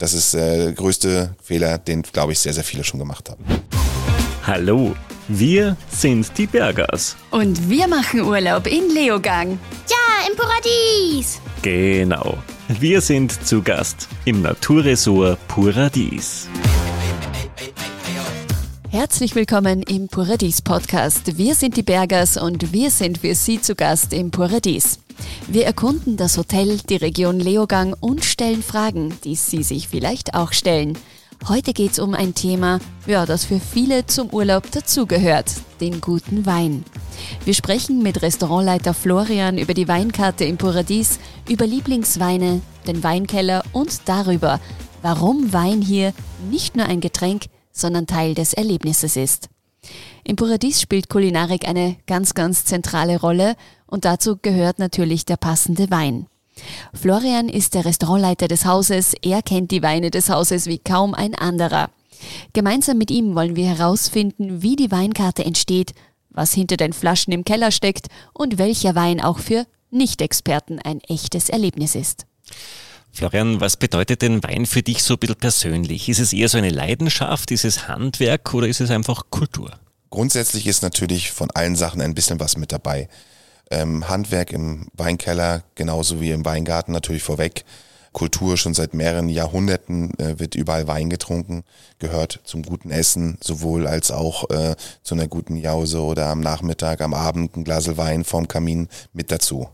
Das ist der größte Fehler, den, glaube ich, sehr, sehr viele schon gemacht haben. Hallo, wir sind die Bergers. Und wir machen Urlaub in Leogang. Ja, im Paradies. Genau, wir sind zu Gast im Naturresort Paradies. Herzlich willkommen im Paradies-Podcast. Wir sind die Bergers und wir sind für Sie zu Gast im Paradies. Wir erkunden das Hotel, die Region Leogang und stellen Fragen, die Sie sich vielleicht auch stellen. Heute geht es um ein Thema, das für viele zum Urlaub dazugehört, den guten Wein. Wir sprechen mit Restaurantleiter Florian über die Weinkarte im Paradies, über Lieblingsweine, den Weinkeller und darüber, warum Wein hier nicht nur ein Getränk, sondern Teil des Erlebnisses ist. Im Paradies spielt Kulinarik eine ganz, ganz zentrale Rolle und dazu gehört natürlich der passende Wein. Florian ist der Restaurantleiter des Hauses, er kennt die Weine des Hauses wie kaum ein anderer. Gemeinsam mit ihm wollen wir herausfinden, wie die Weinkarte entsteht, was hinter den Flaschen im Keller steckt und welcher Wein auch für Nicht-Experten ein echtes Erlebnis ist. Florian, was bedeutet denn Wein für dich so ein bisschen persönlich? Ist es eher so eine Leidenschaft, ist es Handwerk oder ist es einfach Kultur? Grundsätzlich ist natürlich von allen Sachen ein bisschen was mit dabei. Handwerk im Weinkeller, genauso wie im Weingarten natürlich vorweg. Kultur, schon seit mehreren Jahrhunderten wird überall Wein getrunken, gehört zum guten Essen, sowohl als auch zu einer guten Jause oder am Nachmittag, am Abend ein Glas Wein vorm Kamin mit dazu.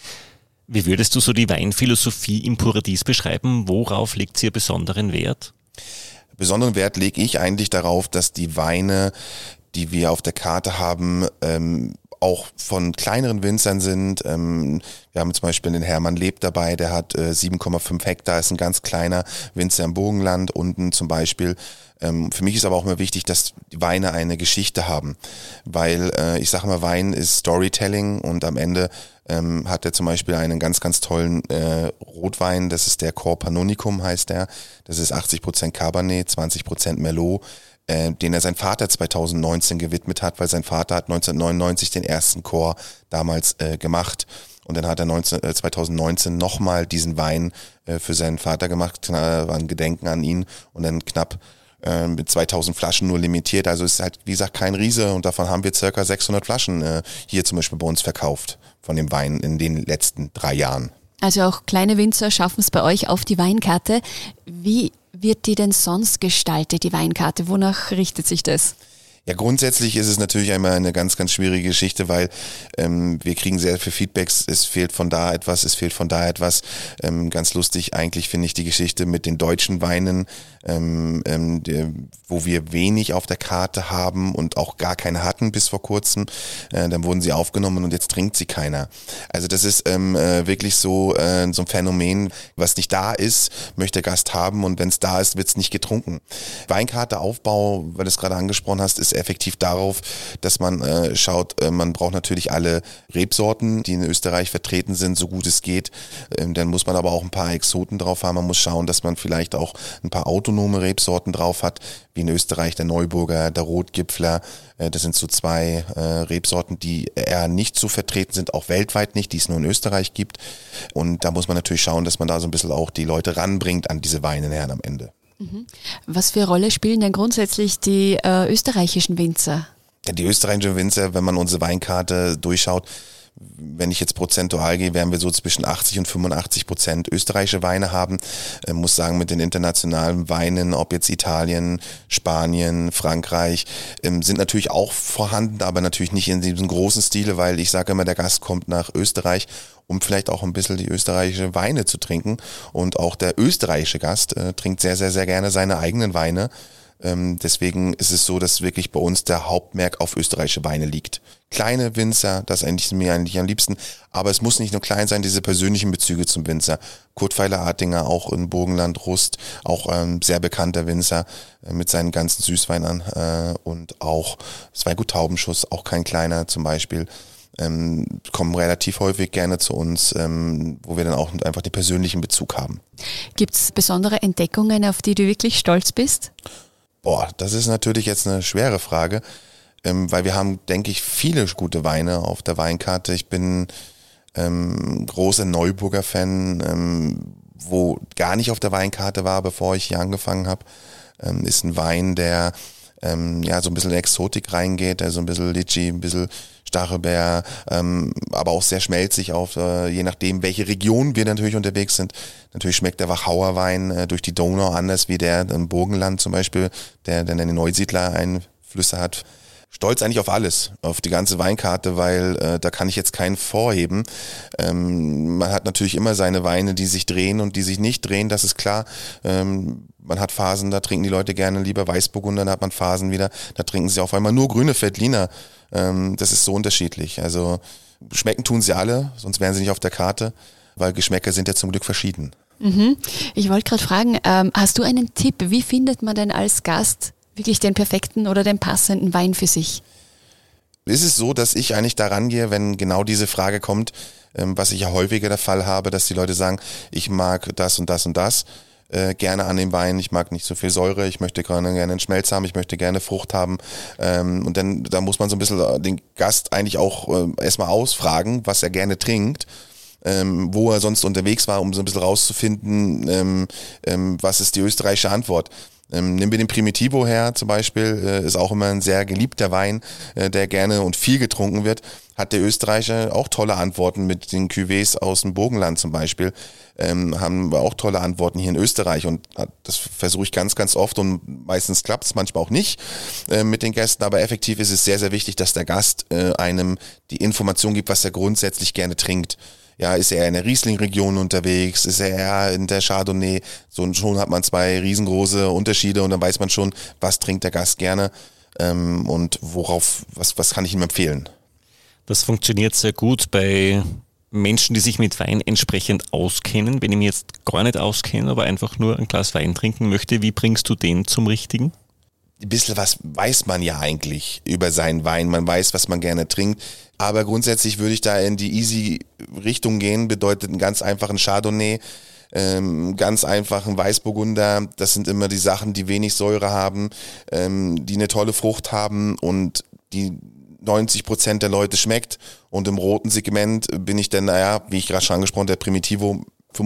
Wie würdest du so die Weinphilosophie im Paradies beschreiben? Worauf legt sie besonderen Wert? Besonderen Wert lege ich eigentlich darauf, dass die Weine, die wir auf der Karte haben, auch von kleineren Winzern sind. Wir haben zum Beispiel den Hermann Leb dabei, der hat 7,5 Hektar, ist ein ganz kleiner Winzer im Burgenland unten zum Beispiel. Für mich ist aber auch immer wichtig, dass die Weine eine Geschichte haben, weil ich sage mal, Wein ist Storytelling und am Ende hat er zum Beispiel einen ganz, ganz tollen Rotwein, das ist der Cor Pannonicum heißt der, das ist 80% Cabernet, 20% Merlot, den er sein Vater 2019 gewidmet hat, weil sein Vater hat 1999 den ersten Cor damals gemacht. Und dann hat er 2019 nochmal diesen Wein für seinen Vater gemacht, war ein Gedenken an ihn und dann knapp mit 2000 Flaschen nur limitiert. Also ist halt, wie gesagt, kein Riese und davon haben wir circa 600 Flaschen hier zum Beispiel bei uns verkauft von dem Wein in den letzten 3 Jahren. Also auch kleine Winzer schaffen es bei euch auf die Weinkarte. Wie wird die denn sonst gestaltet, die Weinkarte? Wonach richtet sich das? Ja, grundsätzlich ist es natürlich einmal eine ganz, ganz schwierige Geschichte, weil wir kriegen sehr viel Feedbacks, es fehlt von da etwas, es fehlt von da etwas. Ganz lustig eigentlich finde ich die Geschichte mit den deutschen Weinen, wo wir wenig auf der Karte haben und auch gar keine hatten bis vor kurzem. Dann wurden sie aufgenommen und jetzt trinkt sie keiner. Also das ist wirklich so ein Phänomen, was nicht da ist, möchte der Gast haben und wenn es da ist, wird es nicht getrunken. Weinkarte Aufbau, weil du es gerade angesprochen hast, ist effektiv darauf, dass man schaut, man braucht natürlich alle Rebsorten, die in Österreich vertreten sind, so gut es geht. Dann muss man aber auch ein paar Exoten drauf haben. Man muss schauen, dass man vielleicht auch ein paar autonome Rebsorten drauf hat, wie in Österreich der Neuburger, der Rotgipfler. Das sind so 2 Rebsorten, die eher nicht so vertreten sind, auch weltweit nicht, die es nur in Österreich gibt. Und da muss man natürlich schauen, dass man da so ein bisschen auch die Leute ranbringt an diese Weine her am Ende. Was für Rolle spielen denn grundsätzlich die österreichischen Winzer? Ja, die österreichischen Winzer, wenn man unsere Weinkarte durchschaut, wenn ich jetzt prozentual gehe, werden wir so zwischen 80 und 85% österreichische Weine haben. Muss sagen, mit den internationalen Weinen, ob jetzt Italien, Spanien, Frankreich, sind natürlich auch vorhanden, aber natürlich nicht in diesem großen Stile, weil ich sage immer, der Gast kommt nach Österreich, um vielleicht auch ein bisschen die österreichische Weine zu trinken. Und auch der österreichische Gast trinkt sehr, sehr, sehr gerne seine eigenen Weine. Deswegen ist es so, dass wirklich bei uns der Hauptmerk auf österreichische Weine liegt. Kleine Winzer, das ist mir eigentlich am liebsten, aber es muss nicht nur klein sein, diese persönlichen Bezüge zum Winzer. Kurt Pfeiler-Artinger, auch in Burgenland, Rust, auch sehr bekannter Winzer mit seinen ganzen Süßweinen und auch Weingut Taubenschuss, auch kein kleiner zum Beispiel. Kommen relativ häufig gerne zu uns, wo wir dann auch einfach den persönlichen Bezug haben. Gibt es besondere Entdeckungen, auf die du wirklich stolz bist? Das ist natürlich jetzt eine schwere Frage, weil wir haben, denke ich, viele gute Weine auf der Weinkarte. Ich bin großer Neuburger Fan, wo gar nicht auf der Weinkarte war, bevor ich hier angefangen habe, ist ein Wein, der so ein bisschen in Exotik reingeht, der so ein bisschen Litschi, ein bisschen Stachelbeer, aber auch sehr schmelzig auf, je nachdem, welche Region wir natürlich unterwegs sind. Natürlich schmeckt der Wachauer Wein durch die Donau anders wie der im Burgenland zum Beispiel, der dann eine Neusiedler-Einflüsse hat. Stolz eigentlich auf alles, auf die ganze Weinkarte, weil da kann ich jetzt keinen vorheben. Man hat natürlich immer seine Weine, die sich drehen und die sich nicht drehen, das ist klar. Man hat Phasen, da trinken die Leute gerne lieber Weißburgunder, da hat man Phasen wieder, da trinken sie auf einmal nur grüne Veltliner. Das ist so unterschiedlich. Also schmecken tun sie alle, sonst wären sie nicht auf der Karte, weil Geschmäcker sind ja zum Glück verschieden. Ich wollte gerade fragen, hast du einen Tipp, wie findet man denn als Gast wirklich den perfekten oder den passenden Wein für sich? Ist es so, dass ich eigentlich daran gehe, wenn genau diese Frage kommt, was ich ja häufiger der Fall habe, dass die Leute sagen, ich mag das und das und das gerne an dem Wein, ich mag nicht so viel Säure, ich möchte gerne einen Schmelz haben, ich möchte gerne Frucht haben und dann da muss man so ein bisschen den Gast eigentlich auch erstmal ausfragen, was er gerne trinkt. Wo er sonst unterwegs war, um so ein bisschen rauszufinden, was ist die österreichische Antwort. Nehmen wir den Primitivo her zum Beispiel, ist auch immer ein sehr geliebter Wein, der gerne und viel getrunken wird. Hat der Österreicher auch tolle Antworten mit den Cuvées aus dem Burgenland zum Beispiel. Haben wir auch tolle Antworten hier in Österreich und das versuche ich ganz, ganz oft und meistens klappt es, manchmal auch nicht mit den Gästen, aber effektiv ist es sehr, sehr wichtig, dass der Gast einem die Information gibt, was er grundsätzlich gerne trinkt. Ja, ist er in der Riesling-Region unterwegs? Ist er eher in der Chardonnay? So und schon hat man zwei riesengroße Unterschiede und dann weiß man schon, was trinkt der Gast gerne und was kann ich ihm empfehlen. Das funktioniert sehr gut bei Menschen, die sich mit Wein entsprechend auskennen. Wenn ich mich jetzt gar nicht auskenne, aber einfach nur ein Glas Wein trinken möchte, wie bringst du den zum Richtigen? Ein bisschen was weiß man ja eigentlich über seinen Wein. Man weiß, was man gerne trinkt. Aber grundsätzlich würde ich da in die easy Richtung gehen. Bedeutet einen ganz einfachen Chardonnay, ganz einfachen Weißburgunder. Das sind immer die Sachen, die wenig Säure haben, die eine tolle Frucht haben und die 90% der Leute schmeckt. Und im roten Segment bin ich dann, wie ich gerade schon angesprochen, der Primitivo.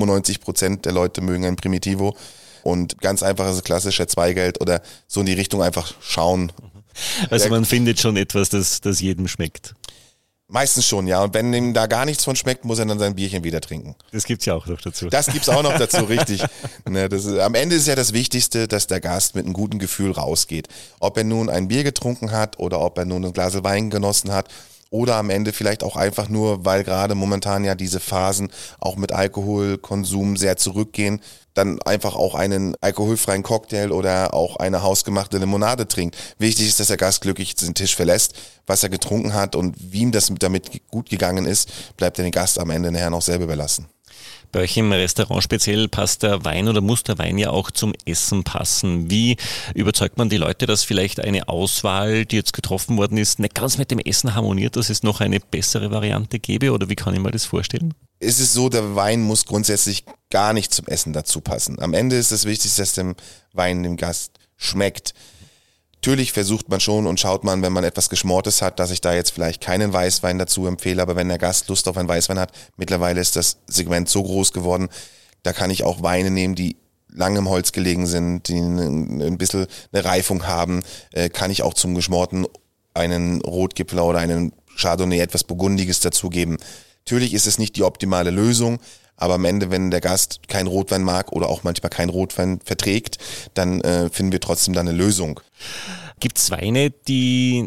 95% der Leute mögen ein Primitivo. Und ganz einfach ist klassischer Zweigelt oder so in die Richtung einfach schauen. Also man findet schon etwas, das jedem schmeckt. Meistens schon, ja. Und wenn ihm da gar nichts von schmeckt, muss er dann sein Bierchen wieder trinken. Das gibt's ja auch noch dazu. Das gibt's auch noch dazu, richtig. Ne, am Ende ist ja das Wichtigste, dass der Gast mit einem guten Gefühl rausgeht. Ob er nun ein Bier getrunken hat oder ob er nun ein Glas Wein genossen hat oder am Ende vielleicht auch einfach nur, weil gerade momentan ja diese Phasen auch mit Alkoholkonsum sehr zurückgehen, dann einfach auch einen alkoholfreien Cocktail oder auch eine hausgemachte Limonade trinkt. Wichtig ist, dass der Gast glücklich den Tisch verlässt, was er getrunken hat und wie ihm das damit gut gegangen ist, bleibt er den Gast am Ende nachher noch selber überlassen. Bei euch im Restaurant speziell passt der Wein oder muss der Wein ja auch zum Essen passen. Wie überzeugt man die Leute, dass vielleicht eine Auswahl, die jetzt getroffen worden ist, nicht ganz mit dem Essen harmoniert, dass es noch eine bessere Variante gäbe? Oder wie kann ich mir das vorstellen? Es ist so, der Wein muss grundsätzlich gar nicht zum Essen dazu passen. Am Ende ist das Wichtigste, dass dem Wein dem Gast schmeckt. Natürlich versucht man schon und schaut man, wenn man etwas Geschmortes hat, dass ich da jetzt vielleicht keinen Weißwein dazu empfehle, aber wenn der Gast Lust auf einen Weißwein hat, mittlerweile ist das Segment so groß geworden, da kann ich auch Weine nehmen, die lange im Holz gelegen sind, die ein bisschen eine Reifung haben, kann ich auch zum Geschmorten einen Rotgipfler oder einen Chardonnay etwas Burgundiges dazugeben. Natürlich ist es nicht die optimale Lösung, aber am Ende, wenn der Gast keinen Rotwein mag oder auch manchmal keinen Rotwein verträgt, dann finden wir trotzdem da eine Lösung. Gibt es Weine, die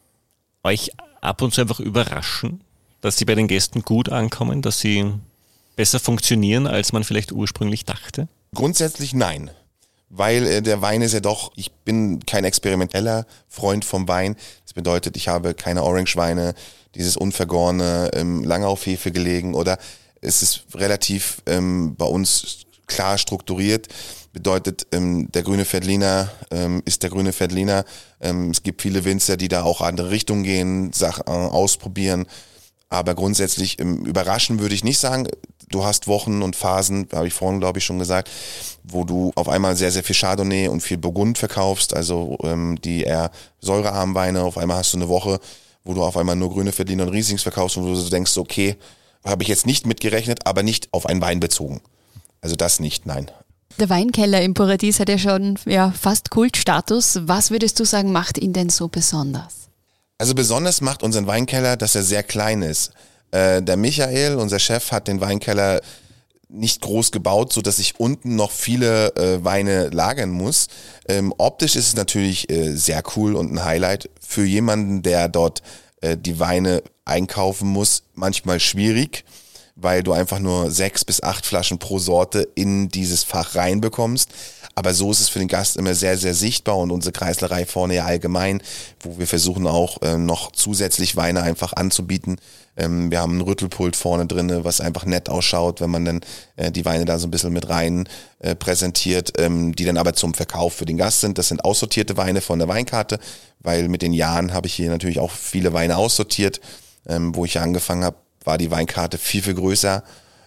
euch ab und zu einfach überraschen, dass sie bei den Gästen gut ankommen, dass sie besser funktionieren, als man vielleicht ursprünglich dachte? Grundsätzlich nein, weil der Wein ist ja doch, ich bin kein experimenteller Freund vom Wein. Das bedeutet, ich habe keine Orange-Weine, dieses unvergorene, lange auf Hefe gelegen oder es ist relativ bei uns klar strukturiert. Bedeutet, der grüne Veltliner ist der grüne Veltliner. Es gibt viele Winzer, die da auch andere Richtungen gehen, Sachen ausprobieren. Aber grundsätzlich überraschen würde ich nicht sagen. Du hast Wochen und Phasen, habe ich vorhin glaube ich schon gesagt, wo du auf einmal sehr, sehr viel Chardonnay und viel Burgund verkaufst, also die eher säurearmen Weine. Auf einmal hast du eine Woche, wo du auf einmal nur grüne Veltliner und Rieslings verkaufst und wo du denkst, okay, habe ich jetzt nicht mitgerechnet, aber nicht auf einen Wein bezogen. Also das nicht, nein. Der Weinkeller im Paradies hat ja schon fast Kultstatus. Was würdest du sagen, macht ihn denn so besonders? Also besonders macht unseren Weinkeller, dass er sehr klein ist. Der Michael, unser Chef, hat den Weinkeller nicht groß gebaut, so dass ich unten noch viele Weine lagern muss. Optisch ist es natürlich sehr cool und ein Highlight. Für jemanden, der dort die Weine einkaufen muss, manchmal schwierig, weil du einfach nur 6 bis 8 Flaschen pro Sorte in dieses Fach reinbekommst. Aber so ist es für den Gast immer sehr, sehr sichtbar und unsere Kreislerei vorne ja allgemein, wo wir versuchen auch noch zusätzlich Weine einfach anzubieten. Wir haben ein Rüttelpult vorne drin, was einfach nett ausschaut, wenn man dann die Weine da so ein bisschen mit rein präsentiert, die dann aber zum Verkauf für den Gast sind. Das sind aussortierte Weine von der Weinkarte, weil mit den Jahren habe ich hier natürlich auch viele Weine aussortiert. Wo ich angefangen habe, war die Weinkarte viel, viel größer.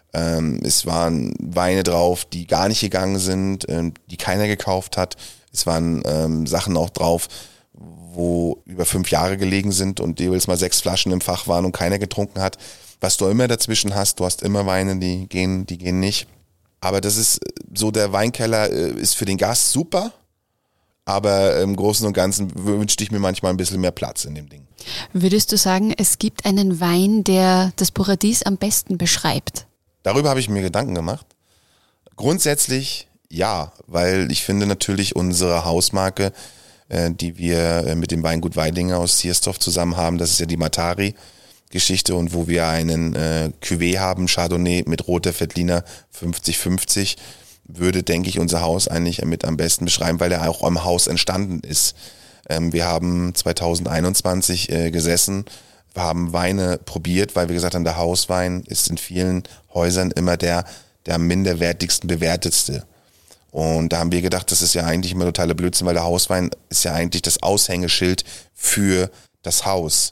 Es waren Weine drauf, die gar nicht gegangen sind, die keiner gekauft hat. Es waren Sachen auch drauf, wo über 5 Jahre gelegen sind und jeweils mal 6 Flaschen im Fach waren und keiner getrunken hat. Was du immer dazwischen hast, du hast immer Weine, die gehen nicht. Aber das ist so, der Weinkeller ist für den Gast super, aber im Großen und Ganzen wünschte ich mir manchmal ein bisschen mehr Platz in dem Ding. Würdest du sagen, es gibt einen Wein, der das Paradies am besten beschreibt? Darüber habe ich mir Gedanken gemacht. Grundsätzlich ja, weil ich finde natürlich unsere Hausmarke, die wir mit dem Weingut Weidinger aus Siersdorf zusammen haben, das ist ja die Matari-Geschichte und wo wir einen Cuvée haben, Chardonnay mit roter Veltliner 50-50, würde, denke ich, unser Haus eigentlich mit am besten beschreiben, weil er auch am Haus entstanden ist. Wir haben 2021 gesessen, wir haben Weine probiert, weil wir gesagt haben, der Hauswein ist in vielen Häusern immer der am minderwertigsten bewertetste. Und da haben wir gedacht, das ist ja eigentlich immer totaler Blödsinn, weil der Hauswein ist ja eigentlich das Aushängeschild für das Haus.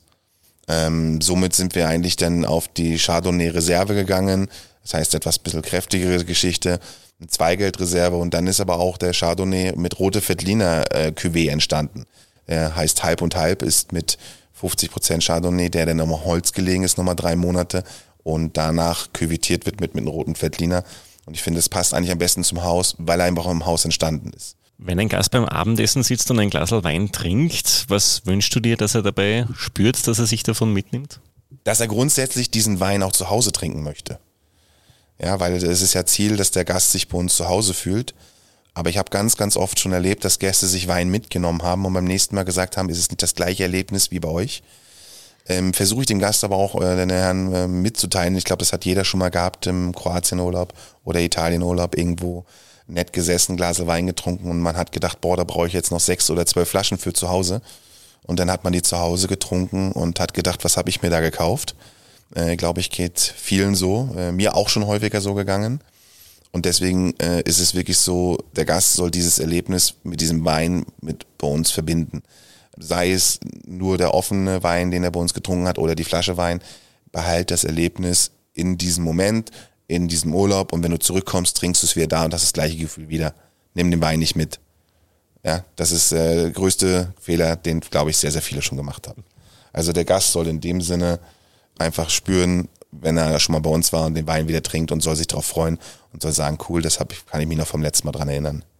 Somit sind wir eigentlich dann auf die Chardonnay-Reserve gegangen, das heißt etwas bisschen kräftigere Geschichte, eine Zweigelt-Reserve und dann ist aber auch der Chardonnay mit rote Veltliner Cuvée entstanden. Der heißt Halb und Halb, ist mit 50% Chardonnay, der dann nochmal Holz gelegen ist, nochmal 3 Monate und danach cuvetiert wird mit einem roten Veltliner. Und ich finde, es passt eigentlich am besten zum Haus, weil er einfach im Haus entstanden ist. Wenn ein Gast beim Abendessen sitzt und ein Glas Wein trinkt, was wünschst du dir, dass er dabei spürt, dass er sich davon mitnimmt? Dass er grundsätzlich diesen Wein auch zu Hause trinken möchte. Ja, weil es ist ja Ziel, dass der Gast sich bei uns zu Hause fühlt. Aber ich habe ganz, ganz oft schon erlebt, dass Gäste sich Wein mitgenommen haben und beim nächsten Mal gesagt haben, ist es nicht das gleiche Erlebnis wie bei euch. Versuche ich dem Gast aber auch den Herren mitzuteilen. Ich glaube, das hat jeder schon mal gehabt im Kroatienurlaub oder Italienurlaub, irgendwo nett gesessen, Glas Wein getrunken und man hat gedacht, boah, da brauche ich jetzt noch 6 oder 12 Flaschen für zu Hause. Und dann hat man die zu Hause getrunken und hat gedacht, was habe ich mir da gekauft? Glaube ich, geht vielen so, mir auch schon häufiger so gegangen. Und deswegen ist es wirklich so, der Gast soll dieses Erlebnis mit diesem Wein mit bei uns verbinden. Sei es nur der offene Wein, den er bei uns getrunken hat oder die Flasche Wein, behalt das Erlebnis in diesem Moment, in diesem Urlaub und wenn du zurückkommst, trinkst du es wieder da und hast das gleiche Gefühl wieder. Nimm den Wein nicht mit. Ja, das ist der größte Fehler, den, glaube ich, sehr, sehr viele schon gemacht haben. Also der Gast soll in dem Sinne einfach spüren, wenn er schon mal bei uns war und den Wein wieder trinkt und soll sich darauf freuen und soll sagen, cool, kann ich mich noch vom letzten Mal dran erinnern.